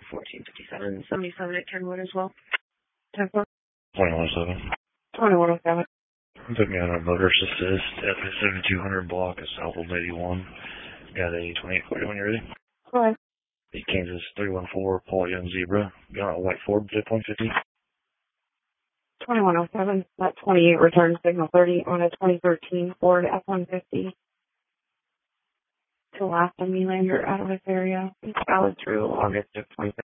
1457, 77 at Kenwood as well. 10-4. 2107. 2107. Took me on a motorist assist at the 7200 block of Southwold 81. Got a 2840 when you're ready. Go ahead. The Kansas 314 Paul Young Zebra. Got a white Ford, dip 150. 2107. That 28 return signal 30 on a 2013 Ford F-150. To last on Melander out of this area. It's valid through August of 2013.